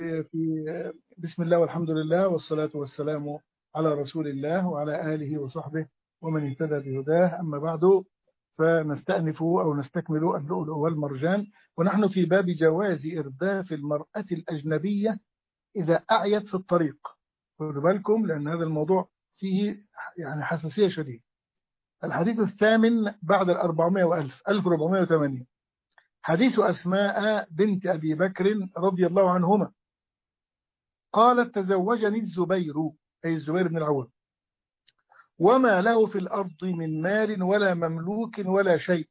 في بسم الله والحمد لله والصلاة والسلام على رسول الله وعلى آله وصحبه ومن اهتدى بهداه. أما بعد، فنستأنف أو نستكمل اللؤلؤ والمرجان، ونحن في باب جواز إرداف المرأة الأجنبية إذا أعيت في الطريق. خذوا بالكم لأن هذا الموضوع فيه يعني حساسية شديدة. الحديث الثامن بعد 400 وألف 1408، حديث أسماء بنت أبي بكر رضي الله عنهما قالت: تزوجني الزبير، أي الزبير بن العوام، وما له في الأرض من مال ولا مملوك ولا شيء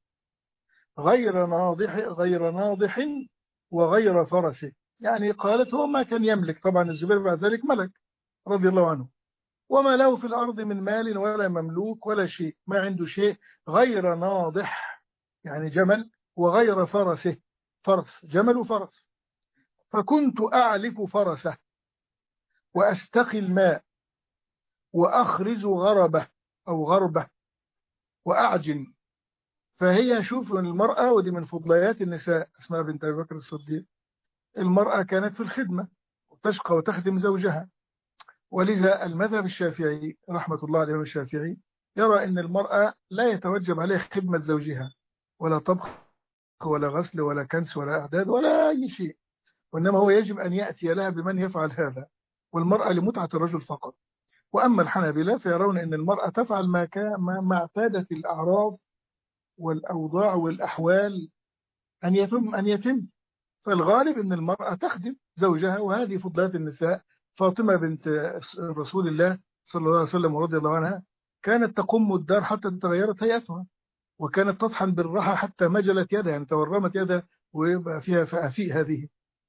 غير ناضح وغير فرس. يعني قالت هو ما كان يملك، طبعا الزبير بعد ذلك ملك رضي الله عنه، وما له في الأرض من مال ولا مملوك ولا شيء، ما عنده شيء غير ناضح يعني جمل، وغير فرسه، فرس جمل وفرس. فكنت أعلف فرسه وأستقي الماء وأخرز غربة أو غربة وأعجن. فهي شوف المرأة، ودي من فضليات النساء أسماء بنت أبي بكر الصديق، المرأة كانت في الخدمة وتشقى وتخدم زوجها. ولذا المذهب الشافعي رحمة الله عليه الشافعي يرى أن المرأة لا يتوجب عليها خدمة زوجها، ولا طبخ ولا غسل ولا كنس ولا إعداد ولا أي شيء، وإنما هو يجب أن يأتي لها بمن يفعل هذا، والمرأة لمتعة الرجل فقط. وأما الحنابلة فيرون أن المرأة تفعل ما اعتادت الأعراض والأوضاع والأحوال أن يتم. فالغالب أن المرأة تخدم زوجها، وهذه فضلات النساء. فاطمة بنت رسول الله صلى الله عليه وسلم ورضي الله عنها كانت تقوم الدار حتى تغيرت هيئتها، وكانت تطحن بالرحى حتى مجلت يدها، يعني تورمت يدها ويبقى فيها فأفيء هذه،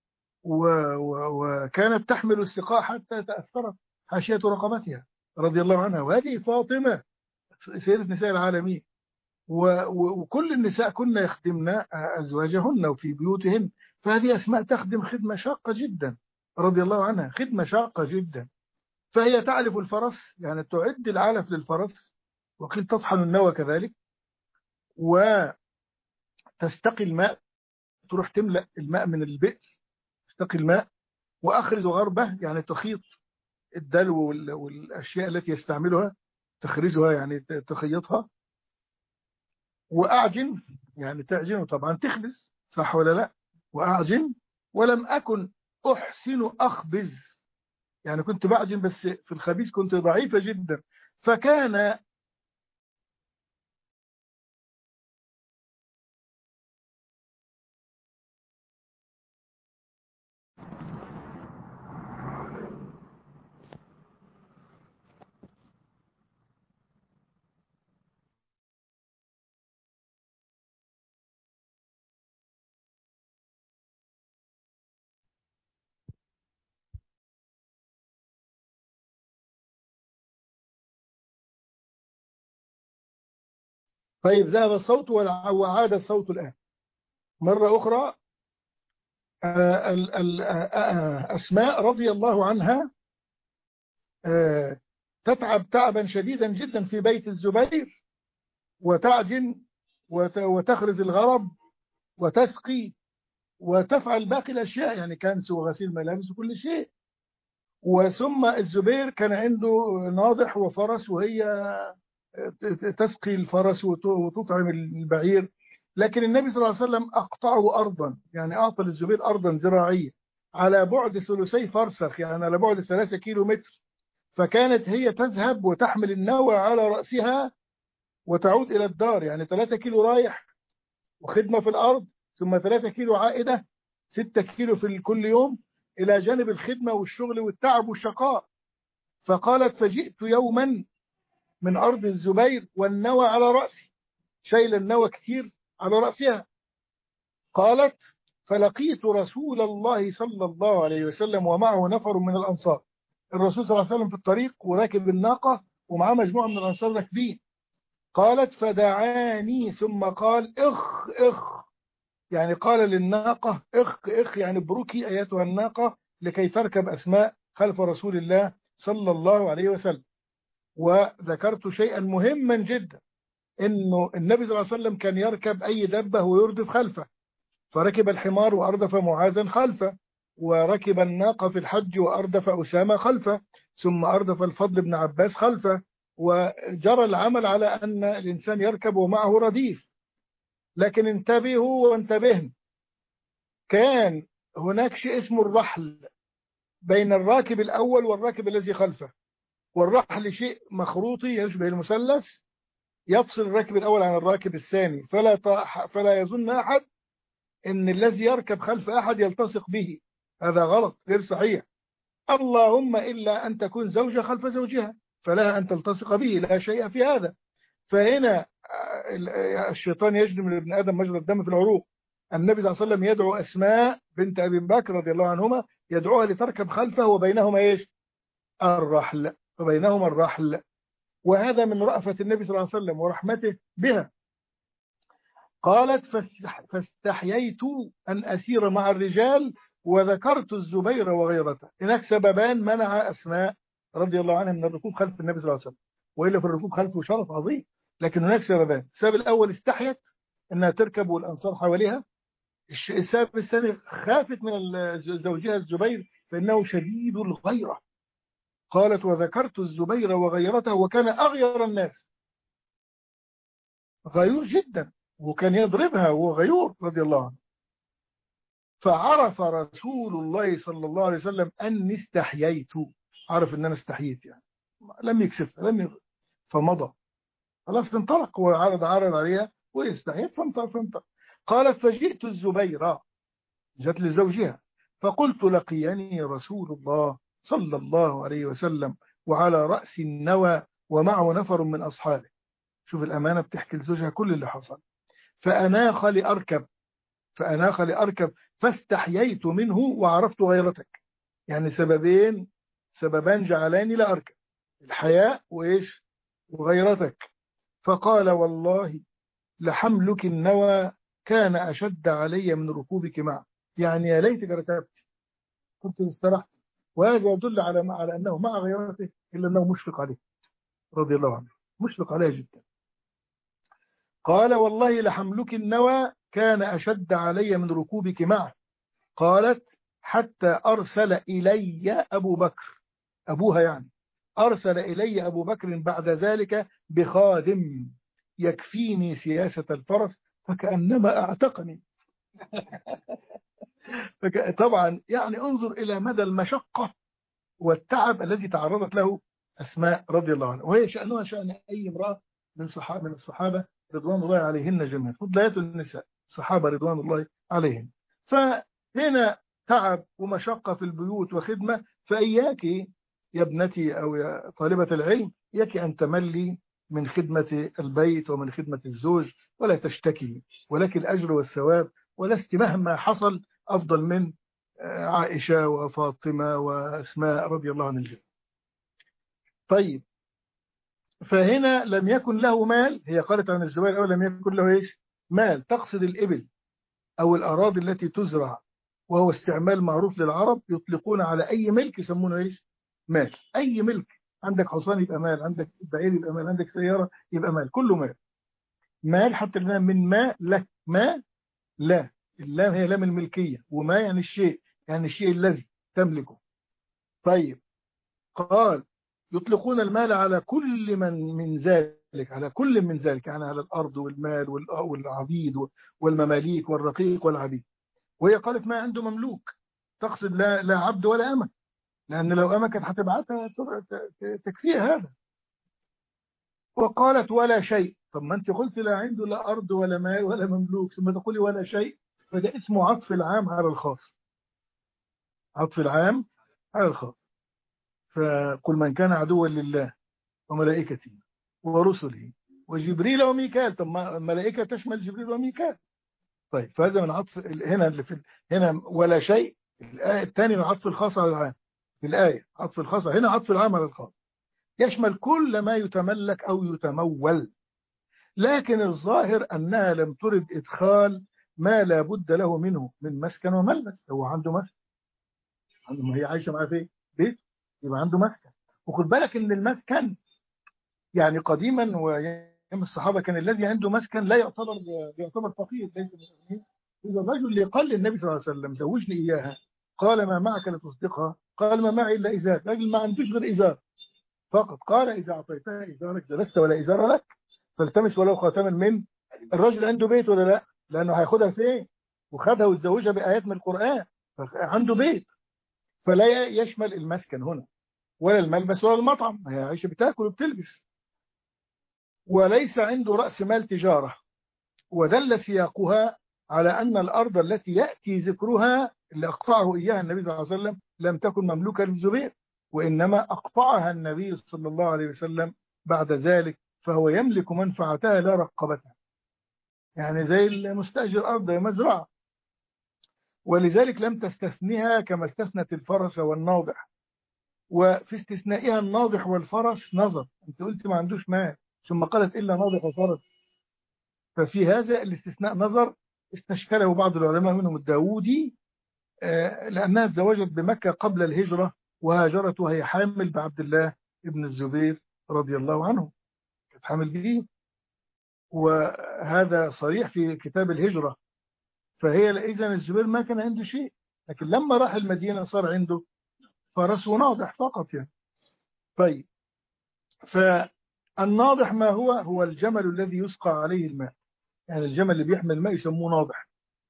وكانت تحمل السقاء حتى تأثرت حاشية رقبتها رضي الله عنها. وهذه فاطمة سيدة نساء العالمين، وكل النساء كن يخدمن أزواجهن وفي بيوتهن. فهذه أسماء تخدم خدمة شاقة جدا رضي الله عنها، خدمة شاقة جدا. فهي تعلف الفرس، يعني تعد العلف للفرس، وقيل تطحن النوى كذلك، وتستقي الماء، تروح تملأ الماء من البئر، تستقي الماء، وأخرز غربة يعني تخيط الدلو والأشياء التي يستعملها، تخرزها يعني تخيطها، وأعجن يعني تعجن طبعا تخبز، صح ولا لا؟ وأعجن ولم أكن أحسن أخبز، يعني كنت بعجن بس في الخبيز كنت ضعيفة جدا. فكان طيب ذهب الصوت وعاد الصوت الآن مرة أخرى. أسماء رضي الله عنها تتعب تعبا شديدا جدا في بيت الزبير، وتعجن وتخرز الغرب وتسقي وتفعل باقي الأشياء، يعني كنس وغسيل ملابس وكل شيء. وثم الزبير كان عنده ناضح وفرس، وهي تسقي الفرس وتطعم البعير. لكن النبي صلى الله عليه وسلم أقطعه أرضا، يعني أعطى للزبير أرضا زراعية على بعد ثلثي فرسخ، يعني على بعد 3 كيلو متر. فكانت هي تذهب وتحمل النوى على رأسها وتعود إلى الدار، يعني 3 كيلو رايح وخدمة في الأرض، ثم 3 كيلو عائدة، 6 كيلو في كل يوم، إلى جانب الخدمة والشغل والتعب والشقاء. فقالت: فجئت يوما من أرض الزبير والنوى على رأسي، شايل النوى كثير على رأسها. قالت: فلقيت رسول الله صلى الله عليه وسلم ومعه نفر من الأنصار. الرسول صلى الله عليه وسلم في الطريق وراكب الناقة ومعه مجموعة من الأنصار راكبين. قالت: فدعاني ثم قال: اخ اخ، يعني قال للناقة اخ اخ، يعني ابركي أيتها الناقة لكي تركب أسماء خلف رسول الله صلى الله عليه وسلم. وذكرت شيئا مهما جدا، انه النبي صلى الله عليه وسلم كان يركب اي دبه ويردف خلفه، فركب الحمار واردف معاذا خلفه، وركب الناقة في الحج وأردف أسامة خلفه، ثم أردف الفضل بن عباس خلفه، وجرى العمل على أن الإنسان يركب ومعه رديف. لكن انتبهوا وانتبهن، كان هناك شيء اسمه الرحل بين الراكب الأول والراكب الذي خلفه، والرحل شيء مخروطي يشبه المثلث يفصل الراكب الأول عن الراكب الثاني، فلا يظن أحد أن الذي يركب خلف أحد يلتصق به، هذا غلط غير صحيح. اللهم إلا أن تكون زوجة خلف زوجها فلها أن تلتصق به، لا شيء في هذا. فهنا الشيطان يجري من ابن آدم مجرى الدم في العروق. النبي صلى الله عليه وسلم يدعو أسماء بنت أبي بكر رضي الله عنهما، يدعوها لتركب خلفه وبينهما إيش؟ الرحل، وبينهما الرحل. وهذا من رأفة النبي صلى الله عليه وسلم ورحمته بها. قالت فاستحييت أن أسير مع الرجال وذكرت الزبير وغيرته. هناك سببان منع أسماء رضي الله عنها من الركوب خلف النبي صلى الله عليه وسلم، وإلا في الركوب خلفه شرف عظيم. لكن هناك سببان، السبب الأول استحيت أنها تركب والأنصار حواليها. السبب الثاني خافت من زوجها الزبير فإنه شديد الغيرة. قالت وذكرت الزبير وغيرته، وكان أغير الناس، غيور جدا، وكان يضربها وهو غيور رضي الله عنه. فعرف رسول الله صلى الله عليه وسلم أني استحييت، عرف أن أنا استحييت، يعني لم يكسفها، فمضى خلاص، انطلق وعرض عليها واستحييت فانطلق. قالت فجئت الزبير، جت لزوجها، فقلت لقيني رسول الله صلى الله عليه وسلم وعلى رأس النوى ومعه نفر من أصحابه. شوف الأمانة، بتحكي لزوجها كل اللي حصل. فأناخ لأركب فاستحييت منه وعرفت غيرتك. يعني سببان جعلاني لا أركب، الحياء وإيش وغيرتك. فقال والله لحملك النوى كان أشد علي من ركوبك معه، يعني يا ليتك ركبت كنت استرحت. وهذا يدل على أنه مع غيرته إلا أنه مشفق عليه رضي الله عنه، مشفق عليه جدا. قال والله لحملك النوى كان أشد علي من ركوبك معه. قالت حتى أرسل إلي أبو بكر، أبوها يعني، أرسل إلي أبو بكر بعد ذلك بخادم يكفيني سياسة الفرس فكأنما أعتقني. طبعا يعني انظر إلى مدى المشقة والتعب الذي تعرضت له أسماء رضي الله عنها، وهي شأنها شأن أي امرأة من الصحابة رضوان الله عليهن جميعا، فضليات النساء صحابة رضوان الله عليهن. فهنا تعب ومشقة في البيوت وخدمة. فإياك يا ابنتي أو يا طالبة العلم، إياك أن تملي من خدمة البيت ومن خدمة الزوج، ولا تشتكي، ولك الأجر والثواب، ولست مهما حصل أفضل من عائشة وفاطمة وأسماء رضي الله عن الجميع. طيب، فهنا لم يكن له مال، هي قالت عن الزبير أو لم يكن له إيش مال، تقصد الإبل أو الأراضي التي تزرع، وهو استعمال معروف للعرب، يطلقون على أي ملك يسمونه إيش مال. أي ملك، عندك حصان يبقى مال، عندك بعير يبقى مال، عندك سيارة يبقى مال، كله مال. مال حتى من ما لا، ما لا، اللام هي لام الملكية، وما يعني الشيء، يعني الشيء الذي تملكه. طيب، قال يطلقون المال على كل من ذلك، على كل من ذلك، يعني على الأرض والمال والعبيد والمماليك والرقيق والعبيد. وهي قالت ما عنده مملوك، تقصد لا عبد ولا أمة، لأن لو أمة كانت هتبعتها تكفيها هذا. وقالت ولا شيء. طب ما أنت قلت لا عنده لا أرض ولا مال ولا مملوك، ثم تقولي ولا شيء، فده اسمه عطف العام على الخاص، عطف العام على الخاص. فقل من كان عدوا لله وملائكته ورسله وجبريل وميكال. طب ما الملائكة تشمل جبريل وميكال. طيب، فهذا من عطف هنا هنا ولا شيء. الآية الثانية من عطف الخاص على العام، في الآية عطف الخاص، هنا عطف العام على الخاص، يشمل كل ما يتملك أو يتمول. لكن الظاهر أنها لم ترد إدخال ما لا بد له منه من مسكن وملبس. هو عنده مسكن، ما هي عايشة معاه في بيت، يبقى عنده مسكن. وخد بالك ان المسكن يعني قديما وايام الصحابه كان الذي عنده مسكن لا يعتبر فقير، ليس من. اذا الرجل اللي قال للنبي صلى الله عليه وسلم زوجني اياها، قال ما معك لتصدقها؟ قال ما معي إلا إزار. راجل ما عندوش غير إزار فقط. قال إذا أعطيتها إزارك جلست ولا إزار لك فالتمس ولو خاتما من. الرجل عنده بيت ولا لا؟ لأنه هياخدها فين؟ وخدها وتزوجها بآيات من القرآن، عنده بيت. فلا يشمل المسكن هنا ولا الملبس ولا المطعم، هي عايشة بتاكل وبتلبس. وليس عنده رأس مال تجارة. ودل سياقها على أن الأرض التي يأتي ذكرها اللي أقطعه إياها النبي صلى الله عليه وسلم لم تكن مملوكة للزبير، وإنما أقطعها النبي صلى الله عليه وسلم بعد ذلك، فهو يملك منفعتها لا رقبتها، يعني زي المستأجر أرض مزرعة. ولذلك لم تستثنها كما استثنت الفرس والناضح. وفي استثنائها الناضح والفرس نظر، أنت قلت ما عندوش مال ثم قالت إلا ناضح وفرس، ففي هذا الاستثناء نظر استشكله بعض العلماء منهم الداودي، لأنها تزوجت بمكة قبل الهجرة وهاجرت وهي حامل بعبد الله ابن الزبير رضي الله عنه، كانت حامل به، وهذا صريح في كتاب الهجرة. فهي إذن الزبير ما كان عنده شيء، لكن لما راح المدينة صار عنده فرس وناضح فقط يعني. طيب، فالناضح ما هو الجمل الذي يسقى عليه الماء، يعني الجمل اللي بيحمل الماء يسموه ناضح.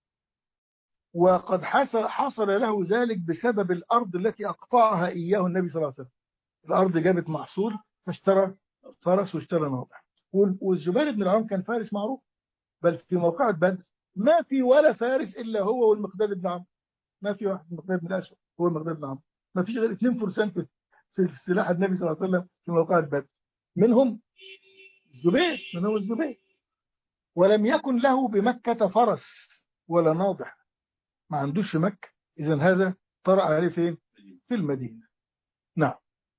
وقد حصل له ذلك بسبب الأرض التي أقطعها إياه النبي صلى الله عليه وسلم. الأرض جابت محصول فاشترى فرس واشترى ناضح. والزبير بن العوام كان فارس معروف، بل في موقعة بدر ما في ولا فارس إلا هو والمقداد بن عمرو، ما في واحد، المقداد بن الأسود هو المقداد بن عمرو، ما فيش غير 2% في سلاح النبي صلى الله عليه وسلم في موقعة بدر، منهم الزبير، من هو الزبير. ولم يكن له بمكة فرس ولا ناضح، ما عندوش في مكة، إذن هذا طرأ عليه فين؟ في المدينة. نعم.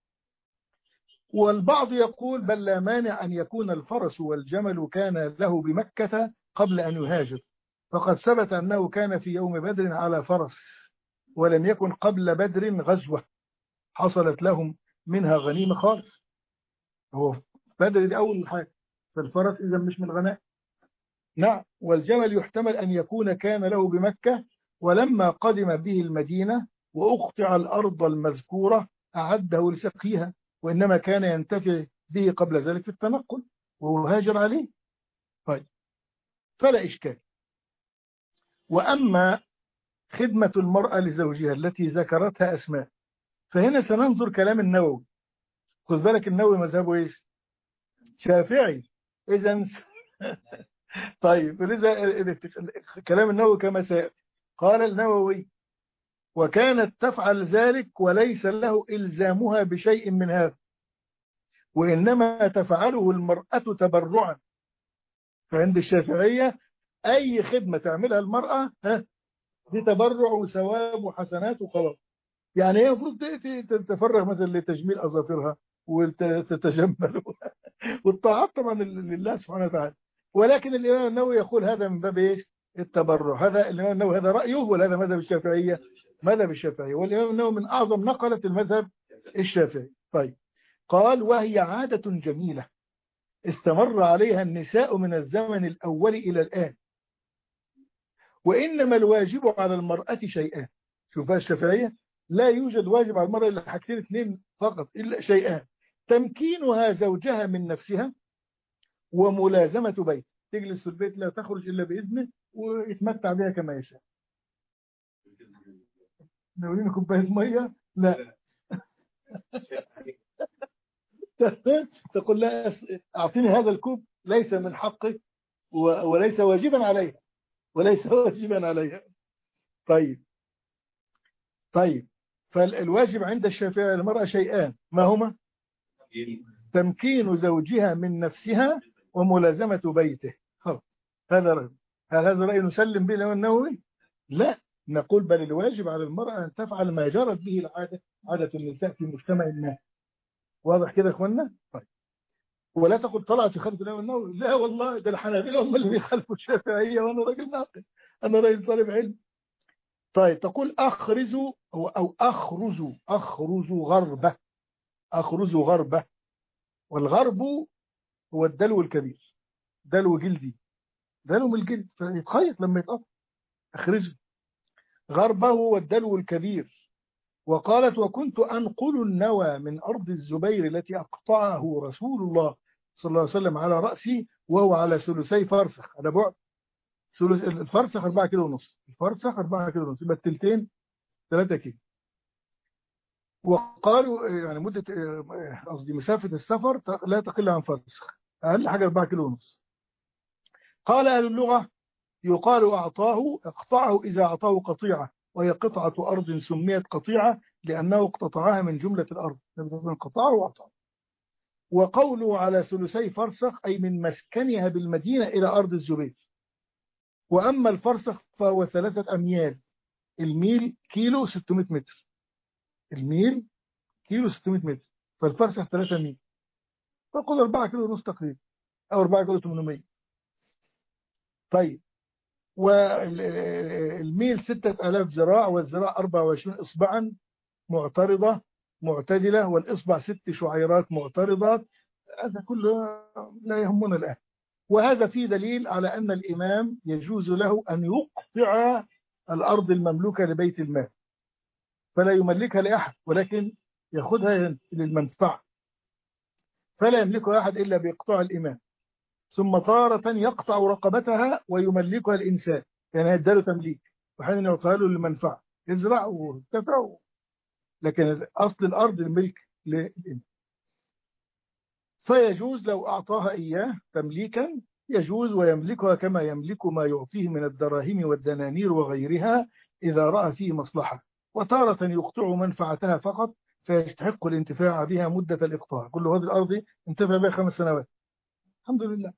والبعض يقول بل لا مانع أن يكون الفرس والجمل كان له بمكة قبل أن يهاجر، فقد ثبت أنه كان في يوم بدر على فرس، ولم يكن قبل بدر غزوة حصلت لهم منها غنيمة خالص. هو بدر دي أول حاجة، فالفرس إذا مش من الغنائم. نعم. والجمل يحتمل أن يكون كان له بمكة، ولما قدم به المدينة وأقطع الأرض المذكورة أعده لسقيها، وإنما كان ينتفع به قبل ذلك في التنقل وهاجر عليه. طيب، فلا إشكال. وأما خدمة المرأة لزوجها التي ذكرتها أسماء، فهنا سننظر كلام النووي. خذ بالك النووي مذهبه إيش؟ شافعي. إذن طيب، لذا كلام النووي كما سيأتي. قال النووي: وكانت تفعل ذلك وليس له إلزامها بشيء من هذا، وإنما تفعله المرأة تبرعا. فعند الشافعية أي خدمة تعملها المرأة دي تبرع وثواب وحسنات وخلاص. يعني هي المفروض تتفرغ مثلا لتجميل أظافرها وتتجمل والطاعات طبعا لله سبحانه وتعالى. ولكن الإمام النووي يقول هذا من باب إيش؟ التبرع. هذا الإمام النووي هذا رأيه، ولا هذا مذهب الشافعية؟ مذهب الشافعية. والإمام النووي من أعظم نقلة المذهب الشافعي. طيب، قال: وهي عادة جميلة استمر عليها النساء من الزمن الأول إلى الآن، وإنما الواجب على المرأة شيئان. شوفها الشافعية: لا يوجد واجب على المرأة إلا حاجتين اثنين فقط، إلا شيئان: تمكينها زوجها من نفسها، وملازمة بيت، تجلس في البيت لا تخرج إلا بإذنه ويتمتع بها كما يشاء. ناولين كوباية مية؟ لا. تقول لا، أعطيني هذا الكوب، ليس من حقك وليس واجبا عليها، وليس واجبا عليها. طيب، فالواجب عند الشافعي المرأة شيئان، ما هما؟ تمكين زوجها من نفسها وملازمة بيته. هذا رأي. هل هذا رأي نسلم به الإمام النووي؟ لا، نقول بل الواجب على المرأة أن تفعل ما جرت به العادة، عادة النساء في مجتمع ما. واضح كده يا اخوانا؟ طيب. ولا تقل طلعت خلف الإمام النووي، لا والله، ده الحنابلة هم اللي بيخالفوا الشافعية وأنا راجل ناقد، أنا راجل طالب علم. طيب، تقول أخرز أو أخرز غربة، أخرز غربة. والغرب هو الدلو الكبير، دلو جلدي، دلو من الجلد فيتخيط لما يتقطع، أخرزه. غربه والدلو الكبير. وقالت وكنت أنقل النوى من أرض الزبير التي أقطعه رسول الله صلى الله عليه وسلم على رأسي وهو على ثلثي فرسخ، على بعد الفرسخ 4 كيلو ونص، الفرسخ 4 كيلو ونص، يبقى التلتين 3 كيلو. وقالوا يعني مدة قصدي مسافة السفر لا تقل عن فرسخ، أقل حاجة 4 كيلو ونص. قال أهل اللغة يقال اقطعه إذا أعطاه قطيعة، وهي قطعة أرض سميت قطيعة لأنه اقتطعها من جملة الأرض، قطعه وأعطاه. وقوله على ثلثي فرسخ أي من مسكنها بالمدينة إلى أرض الزبير. وأما الفرسخ فهو 3 أميال، الميل كيلو 600 متر، الميل كيلو 600 متر، فالفرسخ 3 ميل، فقل 4 كيلو ونص تقريبا أو 4 كيلو 800. طيب، والميل 6000 ذراع، والذراع 24 إصبعا معترضة معتدلة، والإصبع 6 شعيرات معترضات. هذا كله لا يهمنا الآن. وهذا فيه دليل على أن الإمام يجوز له أن يقطع الأرض المملوكة لبيت المال، فلا يملكها لأحد ولكن يأخذها للمنفعة، فلا يملكها أحد إلا بإقطاع الإمام. ثم تارة يقطع رقبتها ويملكها الإنسان، يعني يداله تمليك، وحين يعطيها له للمنفعة، يزرع ويرتفع، لكن أصل الأرض الملك للإنسان. فيجوز لو أعطاها إياه تمليكا يجوز، ويملكها كما يملك ما يعطيه من الدراهم والدنانير وغيرها إذا رأى فيه مصلحة. وتارة يقطع منفعتها فقط فيستحق الانتفاع بها مدة الإقطاع. كل هذه الأرض انتفع بها 5 سنوات الحمد لله.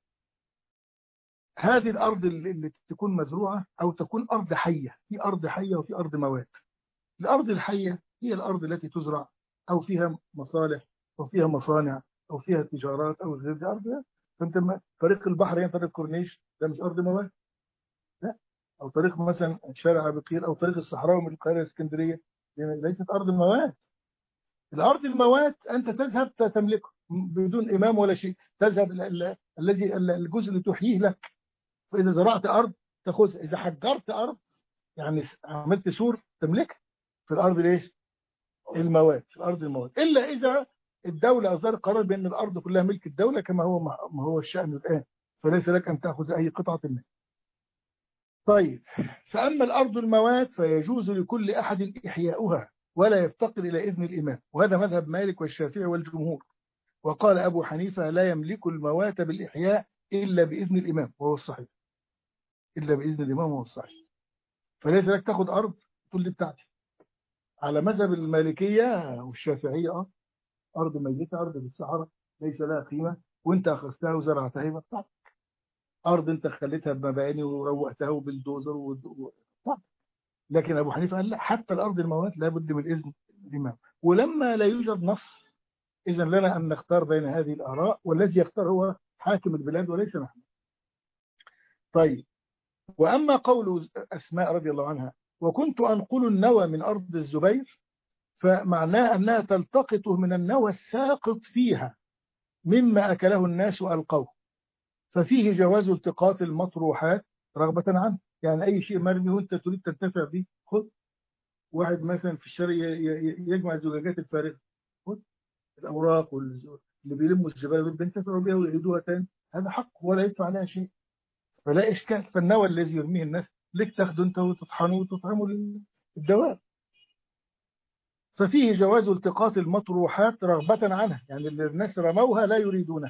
هذه الأرض اللي تكون مزروعة أو تكون أرض حية، في أرض حية وفي أرض موات. الأرض الحية هي الأرض التي تزرع أو فيها مصالح أو فيها مصانع أو فيها تجارات أو غير دي أرض. فأنت طريق البحر يعني طريق كورنيش ده مش أرض موات، لا. أو طريق مثلا شارع بقير أو طريق الصحراوي من القاهرة اسكندرية ليست أرض موات. الأرض الموات أنت تذهب تملكه بدون إمام ولا شيء، تذهب الذي الجزء اللي تحييه لك. فإذا زرعت أرض تأخذها، إذا حجرت أرض يعني عملت سور تملكها في الأرض ليش؟ المواد، في الأرض المواد، إلا إذا الدولة أصدرت قرار بأن الأرض كلها ملك الدولة كما هو ما هو الشأن الآن، فليس لك أن تأخذ أي قطعة منها. طيب، فأما الأرض المواد فيجوز لكل أحد إحياؤها ولا يفتقر إلى إذن الإمام، وهذا مذهب مالك والشافعي والجمهور. وقال أبو حنيفة لا يملك الموات بالإحياء إلا بإذن الإمام وهو الصحيح، إلا بإذن الإمام وهو الصحيح. فليس لك تاخذ أرض تقول دي بتاعتي. على مذهب المالكية والشافعية أرض ميتة، أرض في الصحراء ليس لها قيمة، وأنت أخذتها وزرعتها يبقى بتاعتك. أرض أنت خليتها بمباني وروقتها وبالدوزر بتاعتك. لكن أبو حنيفة قال لا، حتى الأرض الموات لابد من إذن الإمام. ولما لا يوجد نص إذا لنا أن نختار بين هذه الآراء، والذي يختار هو حاكم البلاد وليس نحن. طيب، وأما قول أسماء رضي الله عنها وكنت أنقل النوى من أرض الزبير، فمعناه أنها تلتقطه من النوى الساقط فيها مما أكله الناس وألقوه، ففيه جواز التقاط المطروحات رغبة عنه. يعني أي شيء مرمي وأنت تريد تنتفع به خذ. واحد مثلا في الشارع يجمع الزجاجات الفارغة، خذ الأوراق اللي بيلموا الزبالة بينتفعوا بها ويعيدوها تاني، هذا حق ولا يدفع عليها شيء، فلا إشكال. فالنوى الذي يرميه الناس لك تاخده أنت وتطحنه وتطعمه للدواب. ففيه جواز التقاط المطروحات رغبة عنها، يعني اللي الناس رموها لا يريدونها،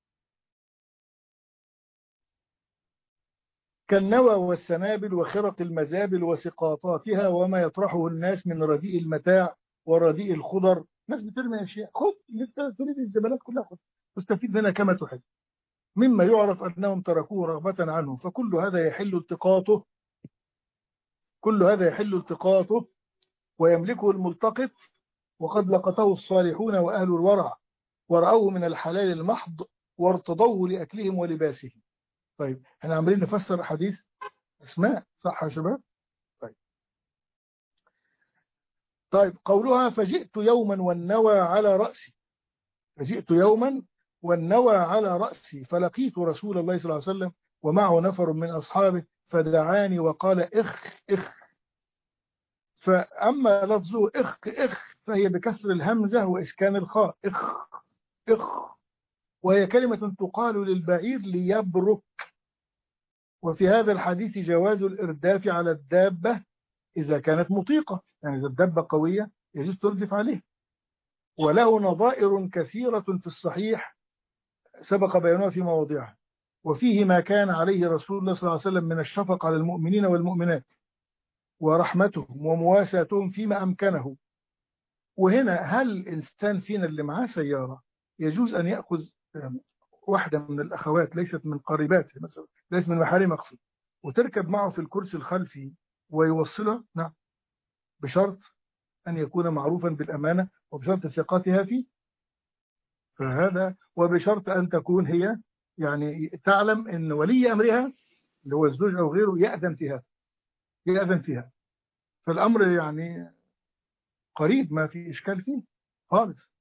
كالنوى والسنابل وخرق المزابل وسقاطاتها وما يطرحه الناس من رديء المتاع ورديء الخضر. ناس بترمي أشياء، خذ تريد الزبالات كلها، خذ واستفيد منها كما تحب، مما يعرف أنهم تركوه رغبة عنه، فكل هذا يحل التقاطه، كل هذا يحل التقاطه ويملكه الملتقط. وقد لقطه الصالحون وأهل الورع ورأوه من الحلال المحض وارتضوه لأكلهم ولباسهم. طيب، احنا عمالين نفسر حديث أسماء صح يا شباب؟ طيب قولها فجئت يوما والنوى على رأسي، فجئت يوما والنوى على رأسي فلقيت رسول الله صلى الله عليه وسلم ومعه نفر من أصحابه فدعاني وقال إخ إخ، فأما لفظه إخ إخ فهي بكسر الهمزة وإسكان الخاء، إخ إخ، وهي كلمة تقال للبعير ليبرك. وفي هذا الحديث جواز الإرداف على الدابة إذا كانت مطيقة، يعني إذا الدابة قوية يجوز تردف عليه. وله نظائر كثيرة في الصحيح سبق بيانها في مواضعها، وفيه ما كان عليه رسول الله صلى الله عليه وسلم من الشفقة على المؤمنين والمؤمنات ورحمتهم ومواساتهم فيما أمكنه. وهنا هل الإنسان فينا اللي معاه سيارة يجوز أن يأخذ واحدة من الأخوات ليست من قريباته مثلا، ليست من محارم أقصد، وتركب معه في الكرسي الخلفي ويوصلها؟ نعم، بشرط أن يكون معروفا بالأمانة وبشرط ثقتها فيه. فهذا وبشرط أن تكون هي يعني تعلم أن ولي أمرها اللي هو الزوج أو غيره يأذن فيها. فالأمر يعني قريب، ما في إشكال فيه خالص.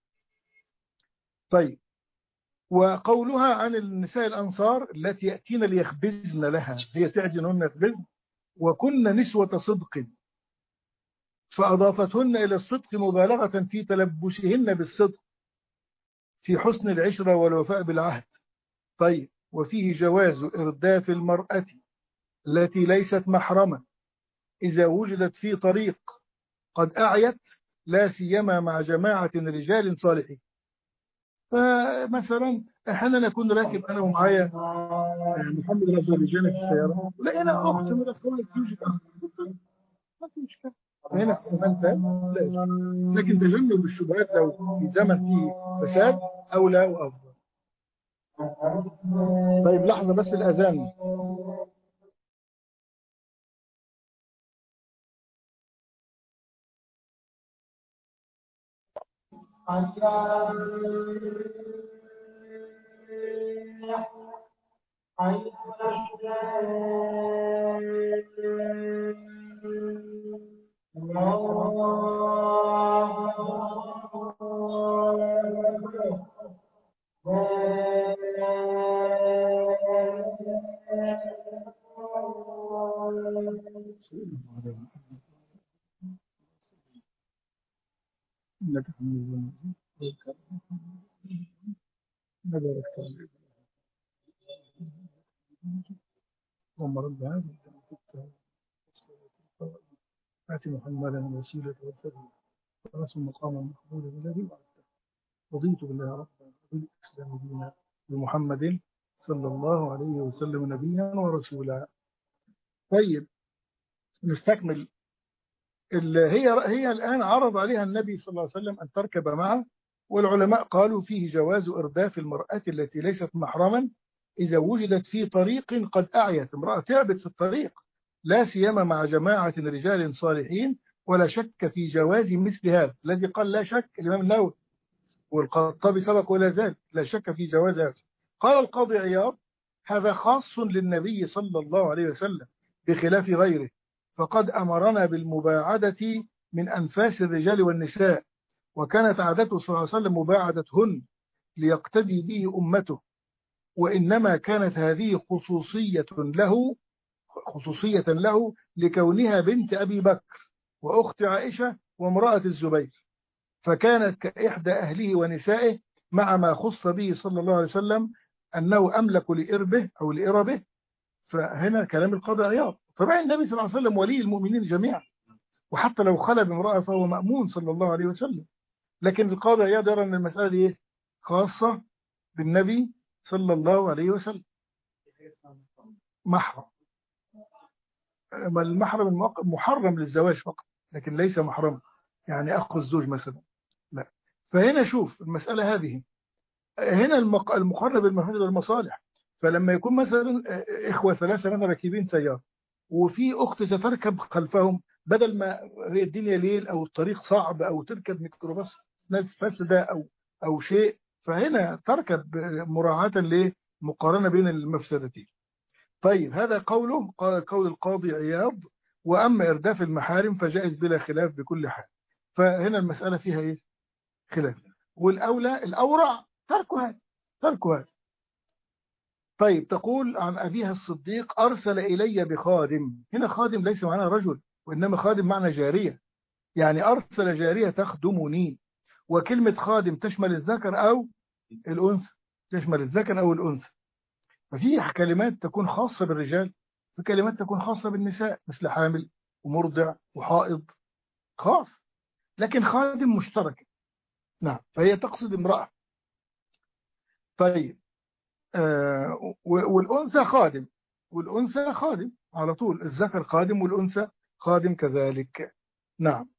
طيب، وقولها عن النساء الأنصار التي يأتين ليخبزن لها، هي تعجنهن يخبزن، وكن نسوة صدق، فأضافتهن إلى الصدق مبالغة في تلبسهن بالصدق في حسن العشرة والوفاء بالعهد. طيب، وفيه جواز إرداف المرأة التي ليست محرمة إذا وجدت في طريق قد أعيت، لا سيما مع جماعة رجال صالحين. فمثلا احيانا اكون راكب انا ومعايا محمد رسول الجنة في السيارة، لقينا اخت من الاخوات توجد ما في مشكلة، هنا في امان تام لا إشكال. لكن تجنب الشبهات لو في زمن فيه فساد اولى وافضل. طيب لحظة بس الاذان. إنك حميد مجيد. اللهم رب هذه آت محمدا الوسيلة والفضل ورسم مقام محمود الذي وعدته. رضيت بالله ربا وبالإسلام دينا بمحمد صلى الله عليه وسلم نبيا ورسولا. طيب نستكمل. هي الآن عرض عليها النبي صلى الله عليه وسلم أن تركب معه، والعلماء قالوا فيه جواز إرداف المرأة التي ليست محرما إذا وجدت في طريق قد أعيت، امرأة تعبت في الطريق لا سيما مع جماعة رجال صالحين، ولا شك في جواز مثل هذا الذي قال لا شك الإمام النووي والخطابي سبق ولا زال، لا شك في جواز هذا. قال القاضي عياض هذا خاص للنبي صلى الله عليه وسلم بخلاف غيره، فقد أمرنا بالمباعدة من أنفاس الرجال والنساء، وكانت عادته صلى الله عليه وسلم مباعدتهن ليقتدي به أمته، وإنما كانت هذه خصوصية له لكونها بنت أبي بكر وأخت عائشة وامرأة الزبير، فكانت كإحدى أهله ونسائه، مع ما خص به صلى الله عليه وسلم أنه أملك لإربه أو لإربه. فهنا كلام القاضي عياض. طبعا النبي صلى الله عليه وسلم ولي المؤمنين جميعا، وحتى لو خلى بامرأة فهو مأمون صلى الله عليه وسلم، لكن القاضي عياض يرى أن المسألة دي خاصة بالنبي صلى الله عليه وسلم. محرم، المحرم محرم للزواج فقط، لكن ليس محرم يعني أخو الزوج مثلا، لا. فهنا شوف المسألة هذه، هنا المقرب المفاسد والمصالح. فلما يكون مثلا إخوة ثلاثة مثلا راكبين سيارة وفي أخت ستركب خلفهم، بدل ما هي الدنيا ليل أو الطريق صعب أو تركب ميكروباص ناس فاسدة أو شيء، فهنا تركب مراعاة لمقارنة بين المفسدتين. طيب هذا قول القاضي عياض. وأما إرداف المحارم فجائز بلا خلاف بكل حال. فهنا المسألة فيها إيه؟ خلاف، والأولى الأورع تركها. طيب تقول عن أبيها الصديق أرسل إلي بخادم، هنا خادم ليس معناه رجل، وإنما خادم معنى جارية، يعني أرسل جارية تخدمني. وكلمة خادم تشمل الذكر أو الأنثى، تشمل الذكر أو الأنثى. ففي كلمات تكون خاصة بالرجال، في كلمات تكون خاصة بالنساء، مثل حامل ومرضع وحائض، خاص. لكن خادم مشترك. نعم، فهي تقصد امرأة. طيب، والأنثى خادم، والأنثى خادم على طول، الذكر خادم والأنثى خادم كذلك. نعم.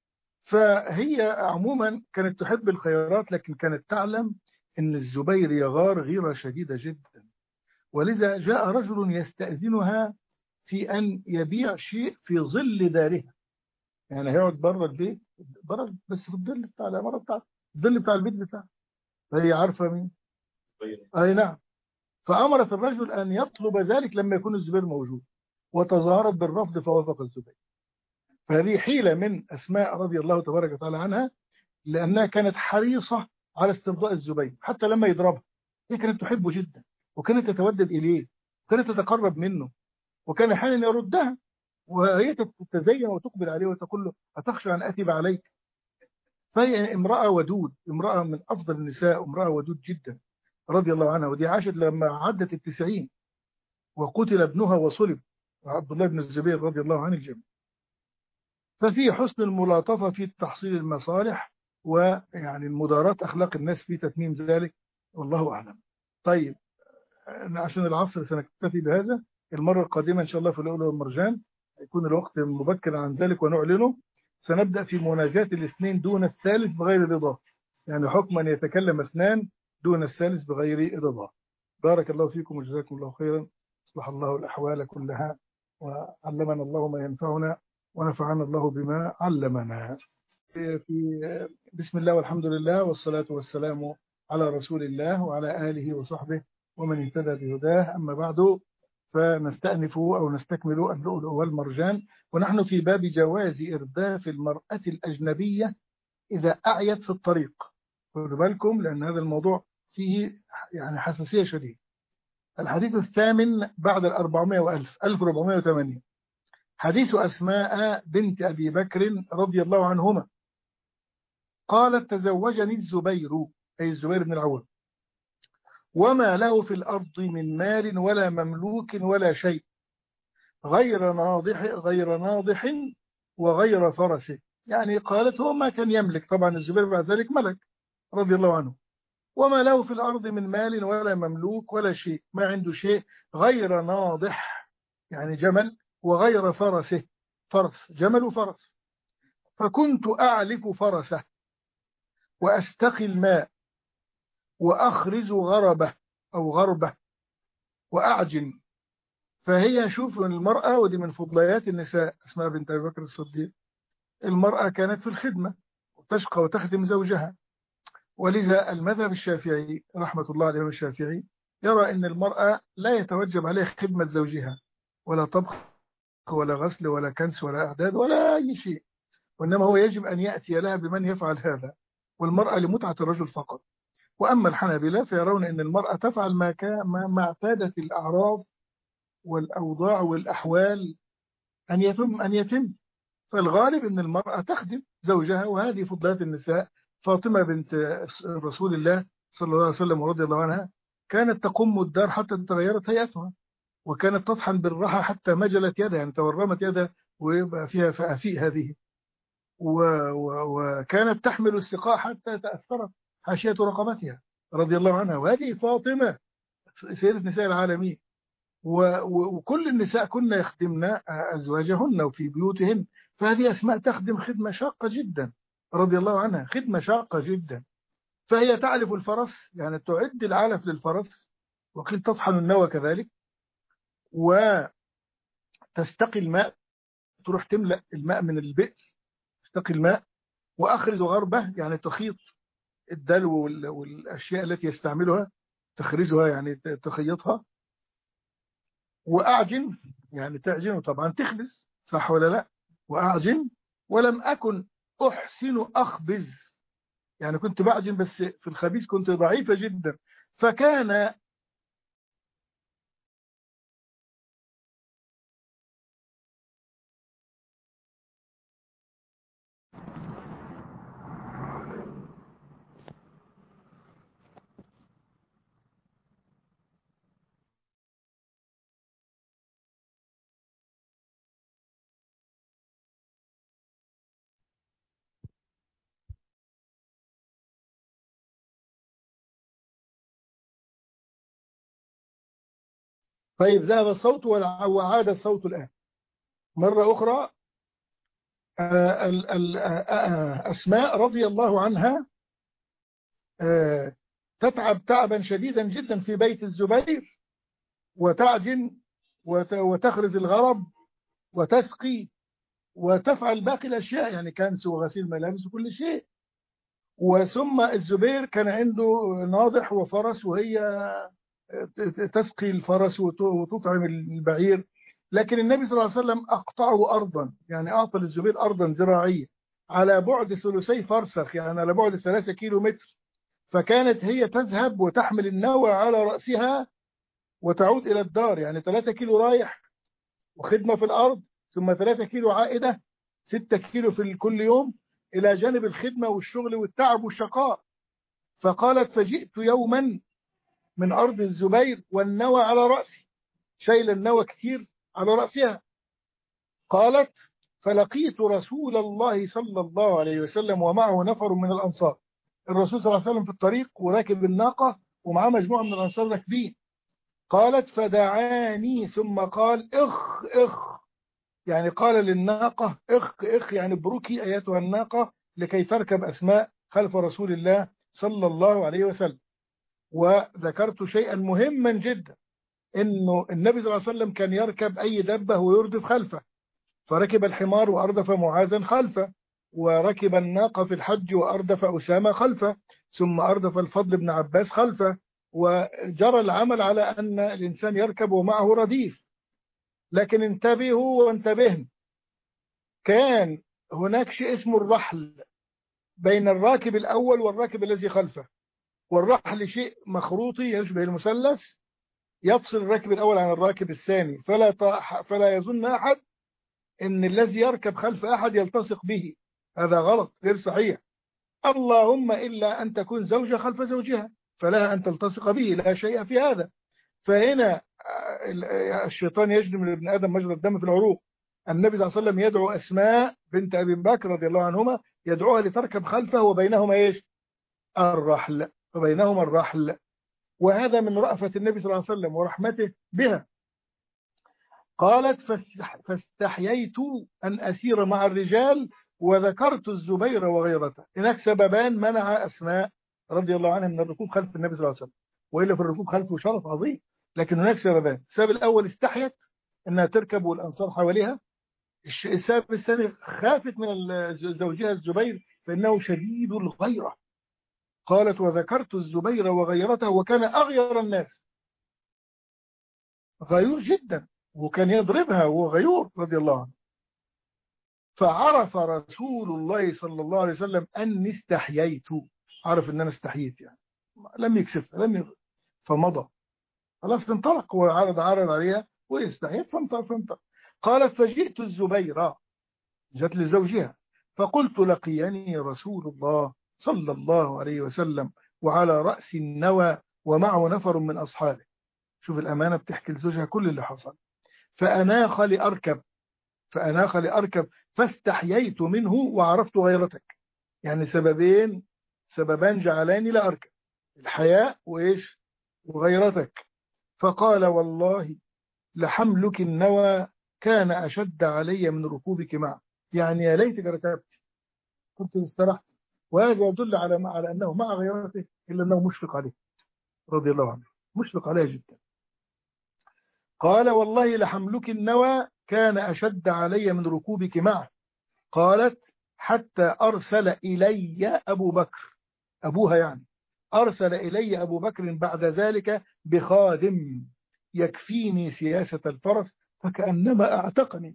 فهي عموما كانت تحب الخيرات، لكن كانت تعلم أن الزبير يغار غيرة شديدة جدا، ولذا جاء رجل يستأذنها في أن يبيع شيء في ظل دارها. يعني هيقعد بره البيت، بره بس في الظل بتاع العمارة بتاعته، الظل بتاع البيت بتاعه. فهي عارفة مين؟ أي نعم. فأمرت الرجل أن يطلب ذلك لما يكون الزبير موجود، وتظاهرت بالرفض فوافق الزبير. فهذه حيلة من أسماء رضي الله تبارك وتعالى عنها، لأنها كانت حريصة على استرضاء الزبير حتى لما يضربها. هي كانت تحبه جدا، وكانت تتودد إليه، وكانت تتقرب منه، وكان أحيانا يردها وهي تتزين وتقبل عليه وتقول له أتخشى أن أثب عليك. فهي امرأة ودود، امرأة من أفضل النساء، امرأة ودود جدا رضي الله عنها. ودي عاشت لما عدت 90، وقتل ابنها وصلب، عبد الله بن الزبير رضي الله عن الجميع. ففي حسن الملاطفة في تحصيل المصالح، ويعني المداراة أخلاق الناس في تتميم ذلك، والله أعلم. طيب، عشان العصر سنكتفي بهذا. المرة القادمة إن شاء الله في اللؤلؤ والمرجان يكون الوقت مبكر عن ذلك ونعلنه. سنبدأ في مناجاة الاثنين دون الثالث بغير رضاه، يعني حكم أن يتكلم اثنان دون الثالث بغير رضاه. بارك الله فيكم وجزاكم الله خيرا. أصلح الله الأحوال كلها، وعلمنا الله ما ينفعنا، ونفعنا الله بما علمنا. في بسم الله والحمد لله والصلاة والسلام على رسول الله وعلى آله وصحبه ومن اهتدى بهداه. أما بعد، فنستأنف أو نستكمل اللؤلؤ والمرجان، ونحن في باب جواز إرداف المرأة الأجنبية إذا أعيت في الطريق. خذوا بالكم لأن هذا الموضوع فيه يعني حساسية شديدة. الحديث الثامن بعد 400 وألف، 1408، حديث أسماء بنت أبي بكر رضي الله عنهما قالت تزوجني الزبير، أي الزبير بن العوام، وما له في الأرض من مال ولا مملوك ولا شيء، غير ناضح وغير فرس. يعني قالت هو ما كان يملك، طبعا الزبير بعد ذلك ملك رضي الله عنه، وما له في الأرض من مال ولا مملوك ولا شيء، ما عنده شيء غير ناضح يعني جمل، وغير فرسه، فرس جمل وفرس. فكنت أعلف فرسه وأستقي الماء وأخرز غربة أو غربة وأعجن. فهي شوف المرأة، ودي من فضليات النساء أسماء بنت أبي بكر الصديق، المرأة كانت في الخدمة وتشقى وتخدم زوجها. ولذا المذهب الشافعي رحمة الله عليه الشافعي يرى أن المرأة لا يتوجب عليها خدمة زوجها، ولا طبخ ولا غسل ولا كنس ولا إعداد ولا أي شيء، وإنما هو يجب أن يأتي لها بمن يفعل هذا، والمرأة لمتعة الرجل فقط. وأما الحنابلة فيرون أن المرأة تفعل ما اعتادت الأعراض والأوضاع والأحوال أن يتم. فالغالب أن المرأة تخدم زوجها، وهذه فضلات النساء. فاطمة بنت رسول الله صلى الله عليه وسلم ورضي الله عنها كانت تقوم الدار حتى تغيرت هيئتها، وكانت تطحن بالراحة حتى مجلت يدها، يعني تورمت يدها ويبقى فيها فأفيء هذه، وكانت تحمل السقاء حتى تأثرت حاشية رقبتها رضي الله عنها. وهذه فاطمة سيدة نساء العالمين، وكل النساء كنا يخدمن أزواجهن وفي بيوتهن. فهذه أسماء تخدم خدمة شاقة جدا رضي الله عنها، خدمة شاقة جدا. فهي تعلف الفرس، يعني تعد العلف للفرس، وقيل تطحن النوى كذلك، وتستقي الماء، تروح تملأ الماء من البئر، تستقي الماء، وأخرز غربة يعني تخيط الدلو والأشياء التي يستعملها، تخرزها يعني تخيطها، وأعجن يعني تعجن طبعا تخبز، صح ولا لا؟ وأعجن ولم أكن أحسن أخبز، يعني كنت بعجن بس في الخبيز كنت ضعيفة جدا. فكان طيب ذهب الصوت وعاد الصوت الآن مرة أخرى. أسماء رضي الله عنها تتعب تعبا شديدا جدا في بيت الزبير، وتعجن وتخرز الغرب وتسقي وتفعل باقي الأشياء، يعني كنس وغسيل ملابس وكل شيء. وثم الزبير كان عنده ناضح وفرس، وهي تسقي الفرس وتطعم البعير. لكن النبي صلى الله عليه وسلم أقطعه أرضا، يعني أعطى للزبير أرضا زراعية على بعد ثلثي فرسخ، يعني على بعد 3 كيلو متر. فكانت هي تذهب وتحمل النوى على رأسها وتعود إلى الدار، يعني 3 كيلو رايح وخدمة في الأرض، ثم 3 كيلو عائدة، 6 كيلو في كل يوم، إلى جانب الخدمة والشغل والتعب والشقاء. فقالت فجئت يوما من أرض الزبير والنوى على رأسي، شايل النوى كثير على رأسها. قالت فلقيت رسول الله صلى الله عليه وسلم ومعه نفر من الأنصار. الرسول صلى الله عليه وسلم في الطريق وراكب الناقة ومعاه مجموعة من الأنصار راكبين. قالت فدعاني ثم قال اخ اخ، يعني قال للناقة اخ اخ، يعني ابركي أيتها الناقة لكي تركب أسماء خلف رسول الله صلى الله عليه وسلم. وذكرت شيئا مهما جدا، انه النبي صلى الله عليه وسلم كان يركب اي دبه ويردف خلفه، فركب الحمار واردف معاذا خلفه، وركب الناقه في الحج واردف اسامه خلفه، ثم اردف الفضل بن عباس خلفه. وجرى العمل على ان الانسان يركب ومعه رديف. لكن انتبهوا وانتبهن، كان هناك شيء اسمه الرحل بين الراكب الاول والراكب الذي خلفه. والرحل شيء مخروطي يشبه المثلث يفصل الراكب الأول عن الراكب الثاني، فلا يظن أحد أن الذي يركب خلف أحد يلتصق به، هذا غلط غير صحيح. اللهم إلا أن تكون زوجة خلف زوجها فلها أن تلتصق به، لا شيء في هذا. فهنا الشيطان يجري من ابن آدم مجرى الدم في العروق. النبي صلى الله عليه وسلم يدعو أسماء بنت أبي بكر رضي الله عنهما، يدعوها لتركب خلفه وبينهما إيش؟ الرحل، وبينهما الرحل. وهذا من رأفة النبي صلى الله عليه وسلم ورحمته بها. قالت فاستحييت أن أسير مع الرجال وذكرت الزبير وغيرته. هناك سببان منع أسماء رضي الله عنها من الركوب خلف النبي صلى الله عليه وسلم، وإلا في الركوب خلفه شرف عظيم. لكن هناك سببان، السبب الأول استحيت أنها تركب والأنصار حواليها. السبب الثاني خافت من زوجها الزبير فإنه شديد الغيرة. قالت وذكرت الزبير وغيرته، وكان أغير الناس، غيور جدا، وكان يضربها وهو غيور رضي الله عنه. فعرف رسول الله صلى الله عليه وسلم أني استحييت، عرف أن أنا استحييت، يعني لم يكسفها فمضى خلاص، انطلق وعرض عليها واستحييت فانطلق. قالت فجئت الزبير، جت لزوجها، فقلت لقيني رسول الله صلى الله عليه وسلم وعلى رأس النوى ومعه نفر من أصحابه. شوف الأمانة، بتحكي لزوجها كل اللي حصل. فأناخ لأركب فاستحييت منه وعرفت غيرتك. يعني سببان جعلاني لا أركب، الحياء وإيش وغيرتك. فقال والله لحملك النوى كان أشد علي من ركوبك معه، يعني يا ليتك ركبت كنت استرحت. وهذا يدل على أنه مع غيرته إلا أنه مشفق عليه رضي الله عنه، مشفق عليه جدا. قال والله لحملك النوى كان أشد علي من ركوبك معه. قالت حتى أرسل إلي أبو بكر، أبوها يعني، أرسل إلي أبو بكر بعد ذلك بخادم يكفيني سياسة الفرس فكأنما أعتقني.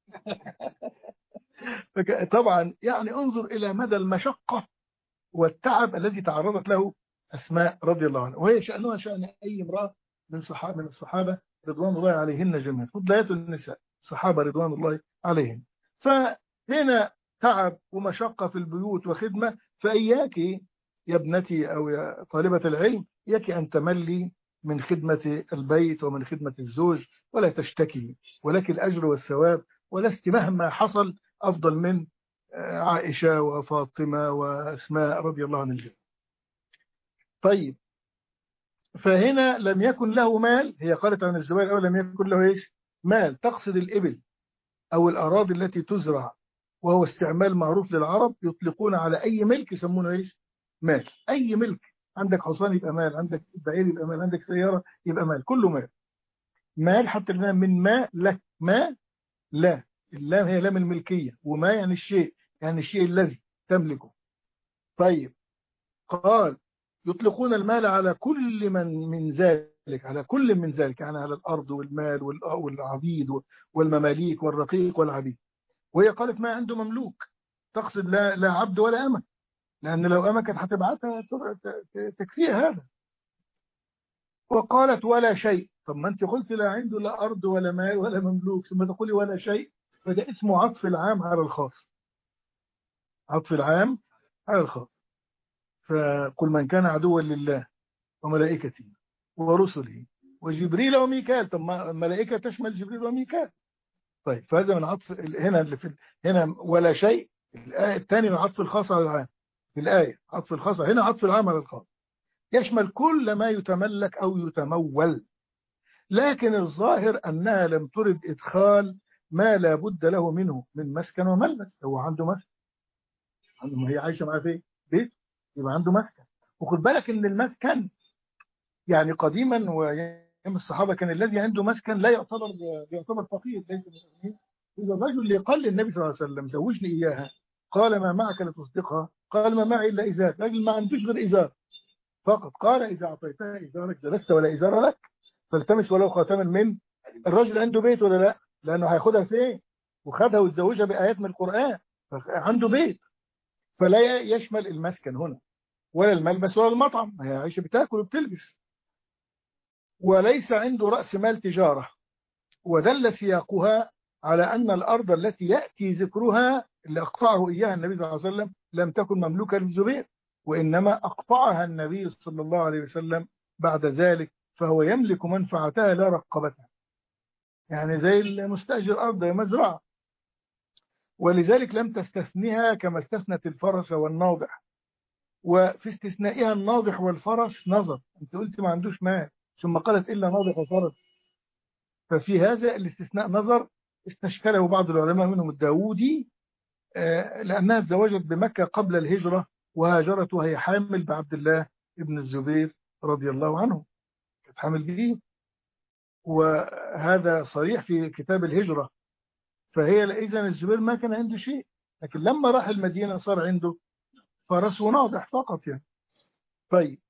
طبعا يعني انظر إلى مدى المشقة والتعب الذي تعرضت له أسماء رضي الله عنها، وهي شأنها شأن أي امرأة من الصحابة رضوان الله عليهن جميعا، فضليات النساء صحابة رضوان الله عليهن. فهنا تعب ومشقة في البيوت وخدمة. فإياك يا ابنتي أو يا طالبة العلم، إياك أن تملي من خدمة البيت ومن خدمة الزوج ولا تشتكي، ولك الأجر والثواب، ولست مهما حصل أفضل من عائشة وفاطمة وأسماء رضي الله عن الجميع. طيب، فهنا لم يكن له مال. هي قالت عن الزبير الأول لم يكن له إيش؟ مال. تقصد الإبل أو الأراضي التي تزرع، وهو استعمال معروف للعرب، يطلقون على أي ملك يسمونه إيش؟ مال. أي ملك، عندك حصان يبقى مال، عندك بعير يبقى مال، عندك سيارة يبقى مال، كله مال. مال حتى الآن من ما لا، ما لا، اللام هي لام الملكية، وما يعني الشيء، يعني الشيء الذي تملكه. طيب، قال يطلقون المال على كل من ذلك، على كل من ذلك، يعني على الأرض والمال والعبيد والمماليك والرقيق والعبيد. وهي قالت ما عنده مملوك، تقصد لا عبد ولا أمة، لأن لو أمة كانت هتبعتها تكفيها هذا. وقالت ولا شيء. طب ما أنت قلت لا عنده لا أرض ولا مال ولا مملوك، ثم تقولي ولا شيء، فده اسمه عطف العام على الخاص. عطف العام على الخاص. فقل من كان عدوا لله وملائكته ورسله وجبريل وميكال. طب ما الملائكة تشمل جبريل وميكال. طيب، فهذا من عطف هنا اللي في هنا ولا شيء. الآية الثانية من عطف الخاص على العام. في الآية عطف الخاص، هنا عطف العام على الخاص، يشمل كل ما يتملك أو يتمول. لكن الظاهر أنها لم ترد إدخال ما لا بد له منه من مسكن وملبس. هو عنده مسكن، ما هي عايشة معاه في بيت، يبقى عنده مسكن. وخد بالك ان المسكن يعني قديما وايام الصحابه كان الذي عنده مسكن لا يعتبر فقير، ليس مسكين. اذا الرجل اللي قال للنبي صلى الله عليه وسلم زوجني اياها، قال ما معك لتصدقها؟ قال ما معي الا ازار. راجل ما عندوش غير ازار فقط. قال اذا اعطيتها ازارك جلست ولا ازار لك، فالتمس ولو خاتما من. الرجل عنده بيت ولا لا؟ لانه هياخدها فين؟ وخدها وتزوجها بايات من القران، عنده بيت. فلا يشمل المسكن هنا ولا الملبس ولا المطعم، هي عايشه بتاكل وبتلبس. وليس عنده رأس مال تجارة. ودل سياقها على أن الأرض التي يأتي ذكرها اللي أقطعه إياها النبي صلى الله عليه وسلم لم تكن مملوكة للزبير، وإنما أقطعها النبي صلى الله عليه وسلم بعد ذلك، فهو يملك منفعتها لا رقبتها، يعني زي المستأجر أرض مزرعة. ولذلك لم تستثنها كما استثنت الفرس والناضح. وفي استثنائها الناضح والفرس نظر، أنت قلت ما عندوش مال، ثم قالت إلا ناضح وفرس، ففي هذا الاستثناء نظر استشكله بعض العلماء منهم الداودي، لأنها تزوجت بمكة قبل الهجرة، وهاجرت وهي حامل بعبد الله ابن الزبير رضي الله عنه، كانت حامل به، وهذا صريح في كتاب الهجرة. فهي إذن الزبير ما كان عنده شيء، لكن لما راح المدينة صار عنده فرس وناضح فقط يعني. طيب،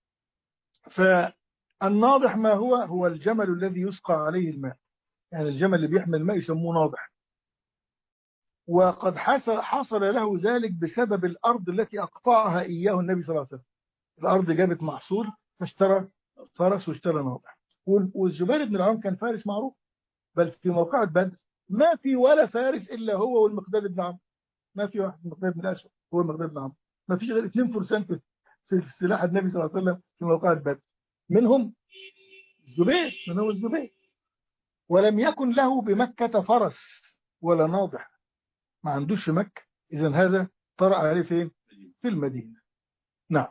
فالناضح ما هو الجمل الذي يسقى عليه الماء، يعني الجمل اللي بيحمل الماء يسموه ناضح. وقد حصل له ذلك بسبب الأرض التي أقطعها إياه النبي صلى الله عليه وسلم. الأرض جابت محصول فاشترى فرس واشترى ناضح. والزبير بن العوام كان فارس معروف، بل في موقعة بدر ما في ولا فارس إلا هو والمقداد بن عمرو. ما في واحد، المقداد بن الأسود هو المقداد بن عمرو، ما فيش غير 2% في سلاح النبي صلى الله عليه وسلم في موقعة بدر، منهم الزبير، منهم الزبير. ولم يكن له بمكة فرس ولا ناضح، ما عندوش في مكة، إذن هذا طرأ عليه فين؟ في المدينة. نعم.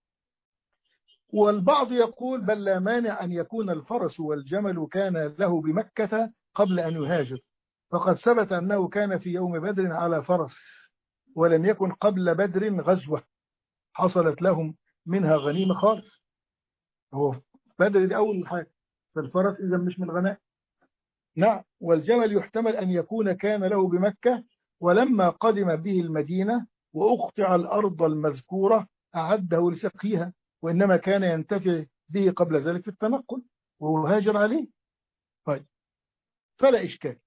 والبعض يقول بل لا مانع أن يكون الفرس والجمل كان له بمكة قبل أن يهاجر، فقد ثبت أنه كان في يوم بدر على فرس، ولم يكن قبل بدر غزوة حصلت لهم منها غنيمة خالص. هو بدر دي أول حاجة، فالفرس إذا مش من الغنائم. نعم. والجمل يحتمل أن يكون كان له بمكة، ولما قدم به المدينة وأقطع الأرض المذكورة أعده لسقيها، وإنما كان ينتفع به قبل ذلك في التنقل وهو هاجر عليه. طيب، فلا إشكال.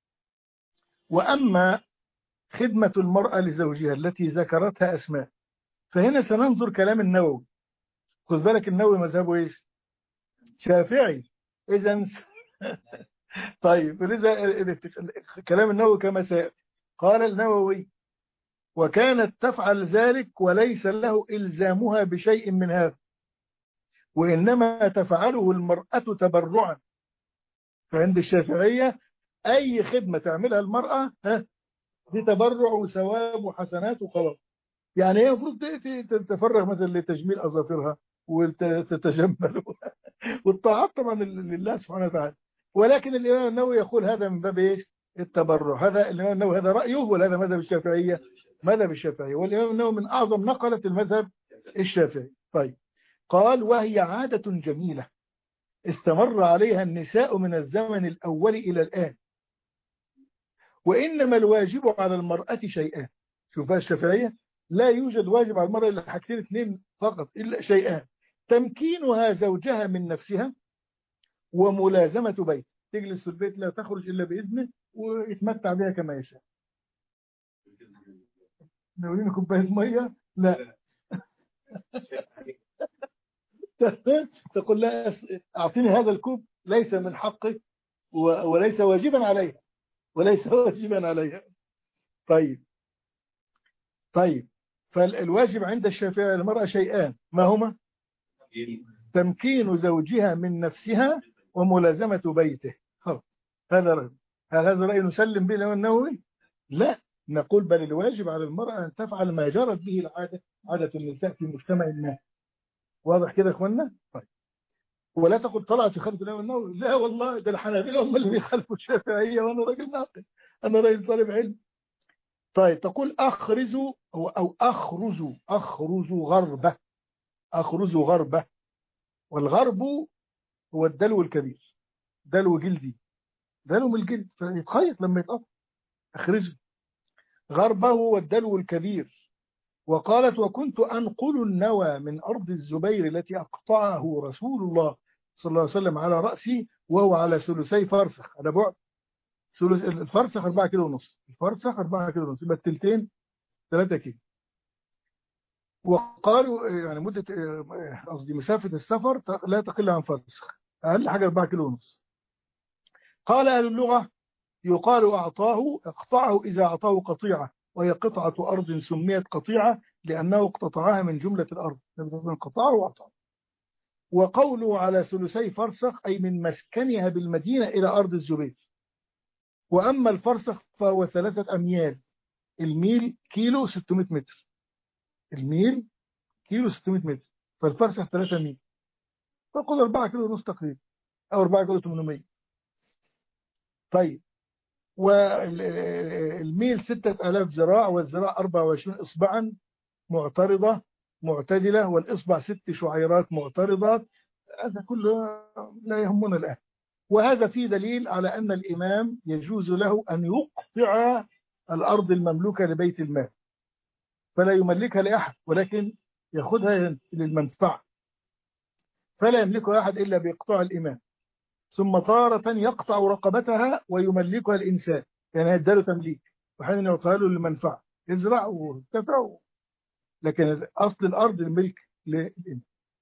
وأما خدمة المرأة لزوجها التي ذكرتها أسماء، فهنا سننظر كلام النووي. خذ بالك النووي مذهبه إيش؟ شافعي. إذا طيب، لذا كلام النووي كما سيأتي. قال النووي وكانت تفعل ذلك وليس له إلزامها بشيء من هذا، وإنما تفعله المرأة تبرعا. فعند الشافعية أي خدمة تعملها المرأة دي تبرع وثواب وحسنات وخلاص. يعني هي المفروض تتفرغ مثلا لتجميل أظافرها، وتتجمل والطاعات طبعا لله سبحانه وتعالى. ولكن الإمام النووي يقول هذا من باب إيش؟ التبرع. هذا الإمام النووي هذا رأيه، ولا هذا مذهب الشافعية؟ مذهب الشافعية. والإمام النووي من أعظم نقلة المذهب الشافعي. طيب، قال: وهي عادة جميلة استمر عليها النساء من الزمن الأول إلى الآن، وإنما الواجب على المرأة شيئان. شوف الشافعية، لا يوجد واجب على المرأة إلا حاجتين اثنين فقط، إلا شيئان: تمكينها زوجها من نفسها، وملازمة بيت. تجلس في البيت لا تخرج إلا بإذنه، ويتمتع بها كما يشاء. ناولين كوباية مية؟ لا. تقول لا، أعطيني هذا الكوب، ليس من حقك وليس واجبا عليها، وليس واجبا عليها. طيب. طيب، فالواجب عند الشافعية المرأة شيئان، ما هما؟ تمكين زوجها من نفسها، وملازمة بيته. هذا رأي. هل هذا رأي نسلم به الإمام النووي؟ لا، نقول بل الواجب على المرأة أن تفعل ما جرت به العادة، عادة النساء في مجتمع ما. واضح كده يا اخوانا؟ طيب. ولا تقل طلعت في خلف الإمام النووي، لا والله، ده الحنابلة هم اللي بيخالفوا الشافعية، وأنا راجل ناقد، أنا راجل طالب علم. طيب، تقول أخرز أو أخرز غربة. أخرز غربة، والغرب هو الدلو الكبير، دلو جلدي، دلو من الجلد فيتخيط لما يتقطع. أخرزه غربه هو الدلو الكبير. وقالت: وكنت أنقل النوى من أرض الزبير التي أقطعه رسول الله صلى الله عليه وسلم على رأسي، وهو على ثلثي فرسخ، على بعد ثلث الفرسخ 4 كيلو ونص، الفرسخ 4 كيلو ونص، يبقى التلتين 3 كيلو. وقالوا يعني مدة، قصدي مسافة السفر لا تقل عن فرسخ، أقل حاجة 4 كيلو ونص. قال أهل اللغة: يقال أعطاه، اقطعه إذا أعطاه قطيعة، وهي قطعة أرض سميت قطيعة لأنه اقتطعها من جملة الأرض، من قطعه وأعطاه. وقوله على ثلثي فرسخ أي من مسكنها بالمدينة إلى أرض الزبير. وأما الفرسخ فهو 3 أميال، الميل كيلو 600 متر، الميل كيلو 600 متر، فالفرسخ 3 ميل، فقل 4 كيلو ونص تقريبا، أو 4 كيلو 800. طيب، والميل 6000 ذراع، والذراع 24 إصبعا معترضة معتدلة، والإصبع 6 شعيرات معترضات. هذا كله لا يهمنا الآن. وهذا فيه دليل على أن الإمام يجوز له أن يقطع الأرض المملوكة لبيت المال، فلا يملكها لأحد، ولكن يأخذها للمنفعة، فلا يملكها أحد إلا بإقطاع الإمام. ثم تارة يقطع رقبتها ويملكها الإنسان، يعني هيداله تمليك، وحين يعطيها له للمنفعة، يزرع ويرتفع، لكن أصل الأرض الملك للإنسان.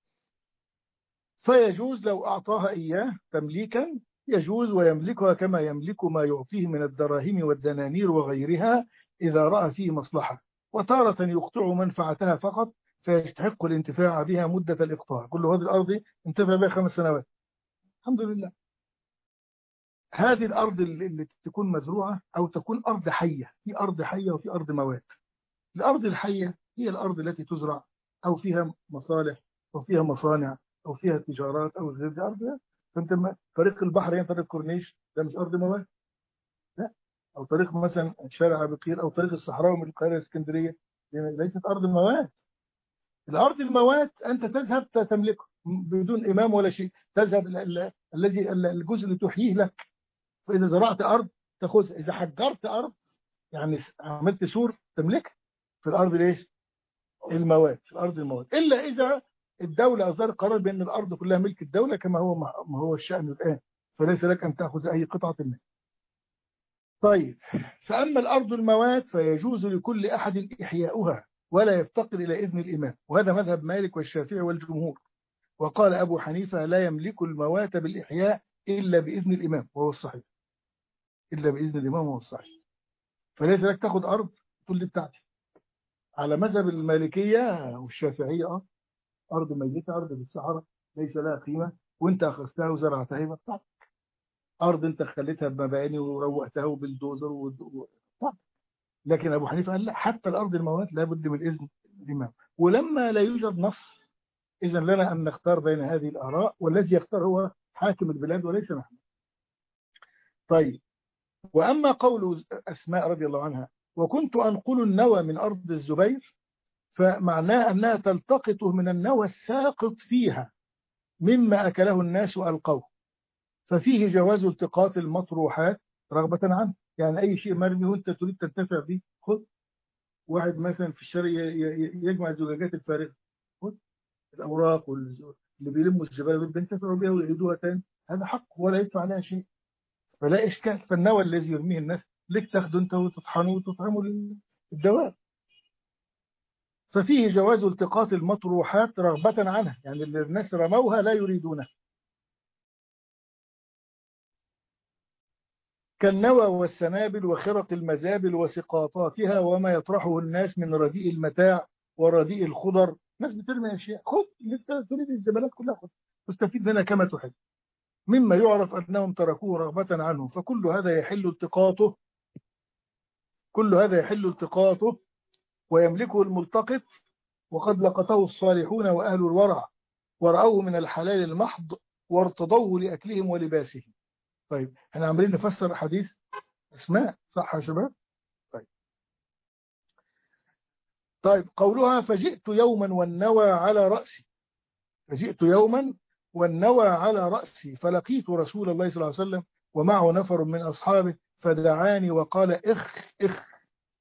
فيجوز لو أعطاها إياه تمليكا، يجوز، ويملكها كما يملك ما يعطيه من الدراهم والدنانير وغيرها إذا رأى فيه مصلحة. وتارة يقطع منفعتها فقط، فيستحق الانتفاع بها مدة الإقطاع. كل هذه الأرض انتفع بها 5 سنوات، الحمد لله. هذه الأرض اللي تكون مزروعة أو تكون أرض حية، في أرض حية وفي أرض موات. الأرض الحية هي الأرض التي تزرع، أو فيها مصالح، أو فيها مصانع، أو فيها تجارات، أو غير دي أرض. فأنت طريق البحر، يعني طريق كورنيش، ده مش أرض موات، لا. أو طريق مثلا شارع بقير، أو طريق الصحراوي من القاهرة إسكندرية، دي ليست أرض موات. الأرض الموات أنت تذهب تملكه بدون إمام ولا شيء، تذهب الذي الجزء اللي تحييه لك. فإذا زرعت أرض تاخذها، إذا حجرت أرض يعني عملت سور تملكها. في الأرض ليش؟ المواد، في الأرض المواد، إلا إذا الدولة أصدرت قرار بأن الأرض كلها ملك الدولة، كما هو ما هو الشأن الآن، فليس لك أن تأخذ أي قطعة منها. طيب، فأما الأرض المواد فيجوز لكل أحد إحياؤها، ولا يفتقر إلى إذن الإمام، وهذا مذهب مالك والشافعي والجمهور. وقال أبو حنيفة: لا يملك الموات بالإحياء إلا بإذن الإمام، وهو الصحيح، إلا بإذن الإمام وهو الصحيح. فليس لك تأخذ أرض تقول لي بتاعتي، على مذهب المالكية والشافعية. أرض ميتة، أرض في الصحراء ليس لها قيمة، وأنت أخذتها وزرعتها يبقى بتاعتك. أرض أنت خليتها بمباني وروقتها وبالدوزر بتاعتك. لكن أبو حنيفة قال لا، حتى الأرض الموات لابد من إذن الإمام. ولما لا يوجد نص إذن لنا أن نختار بين هذه الآراء، والذي يختار هو حاكم البلاد وليس نحن. طيب، وأما قول أسماء رضي الله عنها وكنت أنقل النوى من أرض الزبير، فمعناه أنها تلتقطه من النوى الساقط فيها مما أكله الناس وألقوه، ففيه جواز التقاط المطروحات رغبة عنه. يعني أي شيء مرمي وأنت تريد تنتفع به خذ. واحد مثلا في الشارع يجمع الزجاجات الفارغة، خذ الأوراق اللي بيلموا الزبالة بينتفعوا بها ويعيدوها تاني، هذا حق ولا يدفع عليها شيء، فلا إشكال. فالنوى الذي يرميه الناس لك تاخده أنت وتطحنه وتطعمه للدواب. ففيه جواز التقاط المطروحات رغبة عنها، يعني اللي الناس رموها لا يريدونها، كالنوى والسنابل وخرق المزابل وسقاطاتها وما يطرحه الناس من رديء المتاع ورديء الخضر. ناس بترمي أشياء، خذ اللي تريد الزبالات كلها، خذ واستفيد منها كما تحب، مما يعرف أنهم تركوه رغبة عنه، فكل هذا يحل التقاطه، كل هذا يحل التقاطه ويملكه الملتقط، وقد لقطه الصالحون وأهل الورع ورأوه من الحلال المحض وارتضوه لأكلهم ولباسهم. طيب احنا عمالين نفسر حديث أسماء، صح يا شباب؟ طيب قولها فجئت يوما والنوى على رأسي، فجئت يوما والنوى على رأسي فلقيت رسول الله صلى الله عليه وسلم ومعه نفر من أصحابه فدعاني وقال إخ إخ.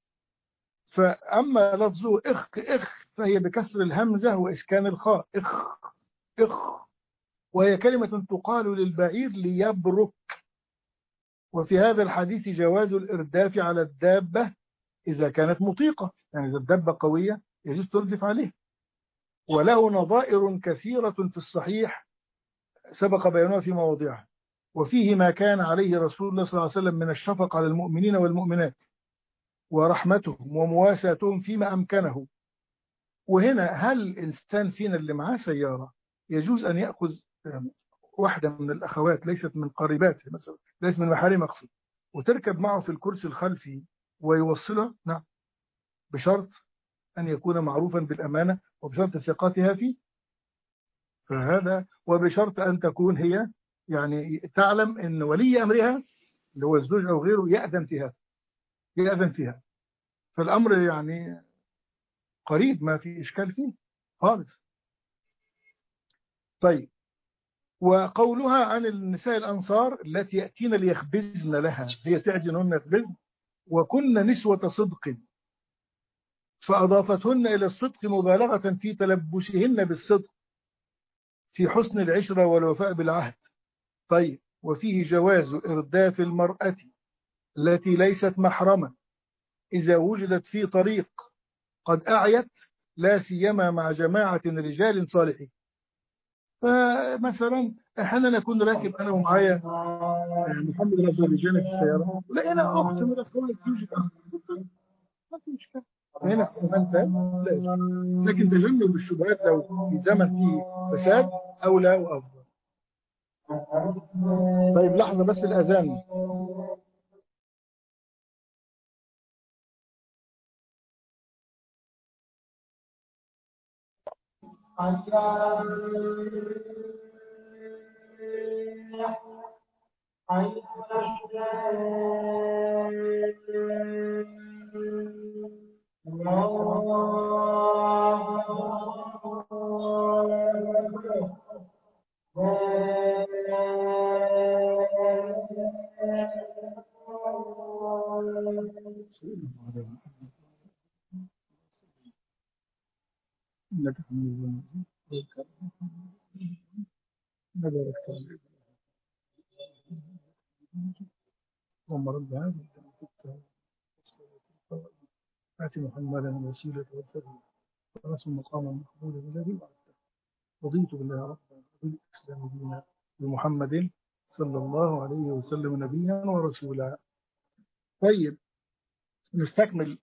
فأما لفظه إخ إخ فهي بكسر الهمزة وإسكان الخاء، إخ إخ، وهي كلمة تقال للبعير ليبرك. وفي هذا الحديث جواز الإرداف على الدابة إذا كانت مطيقة، يعني إذا الدابة قوية يجوز تردف عليه. وله نظائر كثيرة في الصحيح سبق بيانها في مواضعها، وفيه ما كان عليه رسول الله صلى الله عليه وسلم من الشفقة على المؤمنين والمؤمنات ورحمتهم ومواساتهم فيما أمكنه. وهنا هل الإنسان فينا اللي معاه سيارة يجوز أن يأخذ واحدة من الأخوات ليست من قريباته مثلا، ليست من محارم أقصد، وتركب معه في الكرسي الخلفي ويوصلها؟ نعم، بشرط أن يكون معروفا بالأمانة وبشرط ثقتها فيه، فهذا وبشرط أن تكون هي يعني تعلم أن ولي أمرها اللي هو الزوج أو غيره يأذن فيها، يأذن فيها، فالأمر يعني قريب ما في إشكال فيه خالص. طيب، وقولها عن النساء الأنصار التي يأتين ليخبزن لها، هي تعجنهن يخبزن، وكن نسوة صدق، فأضافتهن إلى الصدق مبالغة في تلبسهن بالصدق في حسن العشرة والوفاء بالعهد. طيب، وفيه جواز إرداف المرأة التي ليست محرمة إذا وجدت في طريق قد أعيت، لا سيما مع جماعة رجال صالحين. فمثلا احيانا نكون راكب انا ومعايا محمد رجل رجال في السياره، لقينا اخت من الاخوات توجد ما في مشكله، هنا في زمان لا إشكال. لكن تجنب الشبهات لو في زمن فيه فساد اولى وافضل. طيب لحظه بس الاذان. رب هذا آت محمدا الوسيلة والفضل ورسم مقاما محمودا الذي وعدته، رضيت بالله ربا وبالإسلام دينا بمحمد صلى الله عليه وسلم نبيا ورسولا. طيب نستكمل.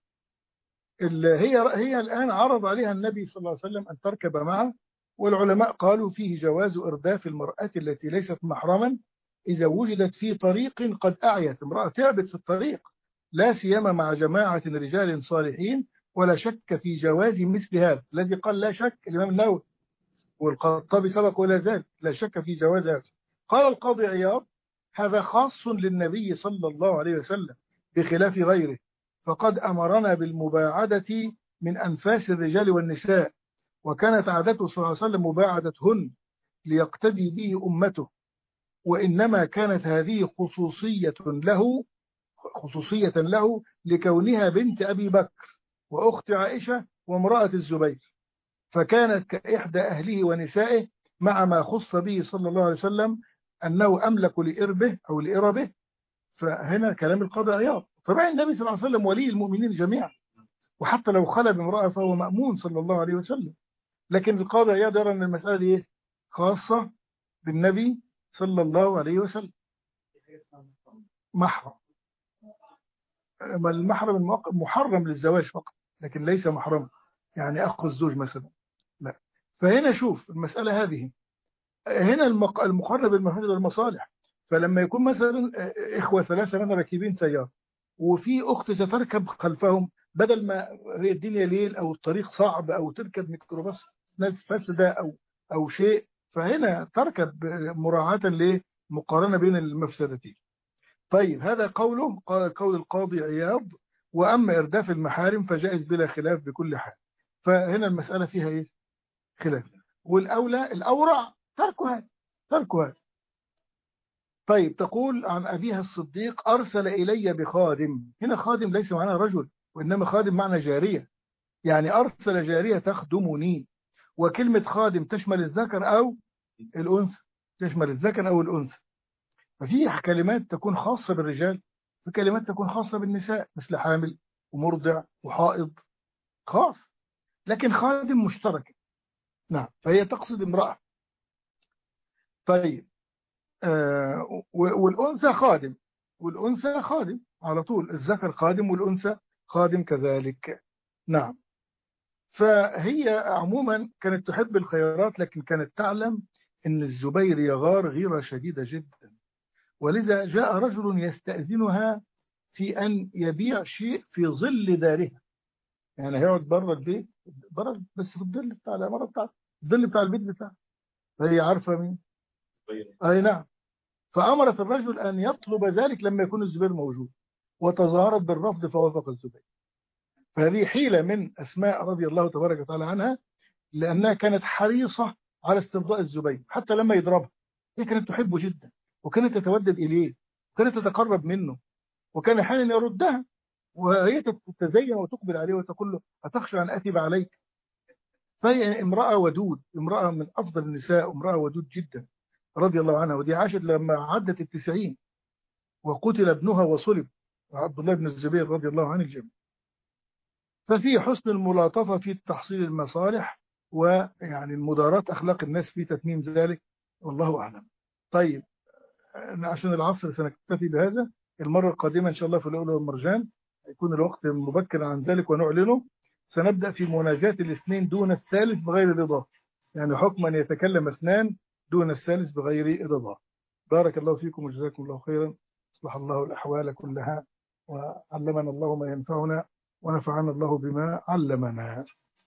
هي الآن عرض عليها النبي صلى الله عليه وسلم أن تركب معه، والعلماء قالوا فيه جواز إرداف المرأة التي ليست محرما إذا وجدت في طريق قد أعيت، امرأة تعبت في الطريق، لا سيما مع جماعة رجال صالحين، ولا شك في جواز مثل هذا الذي قال لا شك الإمام النووي، والخطابي سبق إلى ذلك لا شك في جواز هذا. قال القاضي عياض: هذا خاص للنبي صلى الله عليه وسلم بخلاف غيره، فقد أمرنا بالمباعدة من أنفاس الرجال والنساء، وكانت عادته صلى الله عليه وسلم مباعدتهن ليقتدي به أمته، وإنما كانت هذه خصوصية له لكونها بنت أبي بكر وأخت عائشة وامرأة الزبير، فكانت كإحدى أهله ونسائه، مع ما خص به صلى الله عليه وسلم أنه أملك لإربه أو لإربه. فهنا كلام القاضي عياض. طبعا النبي صلى الله عليه وسلم ولي المؤمنين جميعا، وحتى لو خلى بامرأة فهو مأمون صلى الله عليه وسلم. لكن القاضي عياض يرى أن المسألة دي إيه؟ خاصة بالنبي صلى الله عليه وسلم. محرم. المحرم محرم للزواج فقط، لكن ليس محرم يعني أخو الزوج مثلا، لا. فهنا شوف المسألة هذه، هنا المقارنة بالمفاسد والمصالح. فلما يكون مثلا إخوة ثلاثة مثلا راكبين سيارة، وفي أخت ستركب خلفهم، بدل ما هي الدنيا ليل أو الطريق صعب أو تركب ميكروباص ناس فاسدة أو شيء، فهنا تركب مراعاة لمقارنة بين المفسدتين. طيب هذا قول القاضي عياض. وأما إرداف المحارم فجائز بلا خلاف بكل حال. فهنا المسألة فيها إيه؟ خلاف. والأولى الأورع تركها. طيب تقول عن أبيها الصديق: أرسل إلي بخادم. هنا خادم ليس معناه رجل، وإنما خادم معنى جارية، يعني أرسل جارية تخدمني. وكلمة خادم تشمل الذكر أو الأنثى. ففي كلمات تكون خاصة بالرجال، في كلمات تكون خاصة بالنساء، مثل حامل ومرضع وحائض، خاص. لكن خادم مشترك، نعم، فهي تقصد امرأة. طيب والأنثى خادم على طول، الذكر خادم والأنثى خادم كذلك، نعم. فهي عموما كانت تحب الخيرات، لكن كانت تعلم أن الزبير يغار غيرة شديدة جدا، ولذا جاء رجل يستأذنها في أن يبيع شيء في ظل دارها. يعني هيقعد بره البيت، بره بس في الظل بتاع العمارة بتاعته، الظل بتاع البيت بتاعه، فهي عارفة مين؟ أي نعم. فأمرت الرجل أن يطلب ذلك لما يكون الزبير موجود، وتظاهرت بالرفض فوافق الزبير. فهذه حيلة من أسماء رضي الله تبارك وتعالى عنها، لأنها كانت حريصة على استرضاء الزبير حتى لما يضربها. هي كانت تحبه جدا، وكانت تتودد إليه، وكانت تتقرب منه، وكان أحيانا يردها وهي تتزين وتقبل عليه وتقول له: أتخشى أن أثب عليك؟ فهي امرأة ودود، امرأة من أفضل النساء، امرأة ودود جدا رضي الله عنها. ودي عاشت لما عدت 90 وقتل ابنها وصلب، عبد الله بن الزبير رضي الله عن الجميع. ففي حسن الملاطفة في تحصيل المصالح، ويعني المداراة أخلاق الناس في تتميم ذلك، والله أعلم. طيب عشان العصر سنكتفي بهذا. المرة القادمة إن شاء الله في اللؤلؤ والمرجان يكون الوقت مبكر عن ذلك ونعلنه. سنبدأ في مناجاة الاثنين دون الثالث بغير رضا، يعني حكم أن يتكلم اثنان دون الثالث بغير رضا. بارك الله فيكم وجزاكم الله خيرا. أصلح الله الأحوال كلها، وعلمنا الله ما ينفعنا، ونفعنا الله بما علمنا.